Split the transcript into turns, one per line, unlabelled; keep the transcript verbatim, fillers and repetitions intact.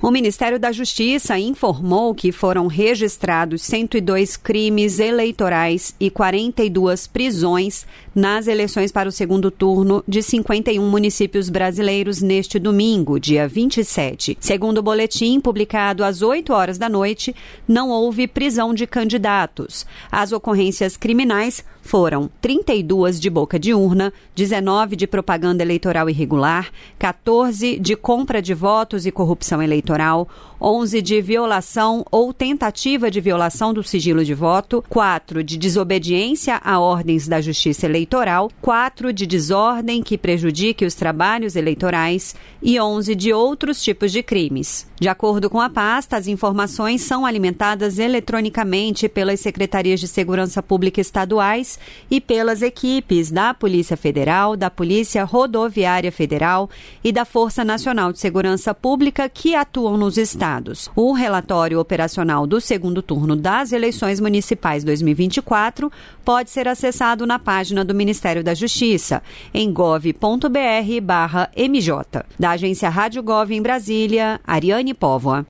O Ministério da Justiça informou que foram registrados cento e dois crimes eleitorais e quarenta e duas prisões nas eleições para o segundo turno de cinquenta e um municípios brasileiros neste domingo, dia vinte e sete. Segundo o boletim publicado às oito horas da noite, não houve prisão de candidatos. As ocorrências criminais foram trinta e duas de boca de urna, dezenove de propaganda eleitoral irregular, quatorze de compra de votos e corrupção eleitoral, onze de violação ou tentativa de violação do sigilo de voto, quatro de desobediência a ordens da Justiça Eleitoral, quatro de desordem que prejudique os trabalhos eleitorais e onze de outros tipos de crimes. De acordo com a pasta, as informações são alimentadas eletronicamente pelas secretarias de segurança pública estaduais e pelas equipes da Polícia Federal, da Polícia Rodoviária Federal e da Força Nacional de Segurança Pública que atuam nos estados. O relatório operacional do segundo turno das eleições municipais dois mil e vinte e quatro pode ser acessado na página do Ministério da Justiça, em gov ponto br barra M J. Da agência Rádio Gov em Brasília, Ariane Póvoa.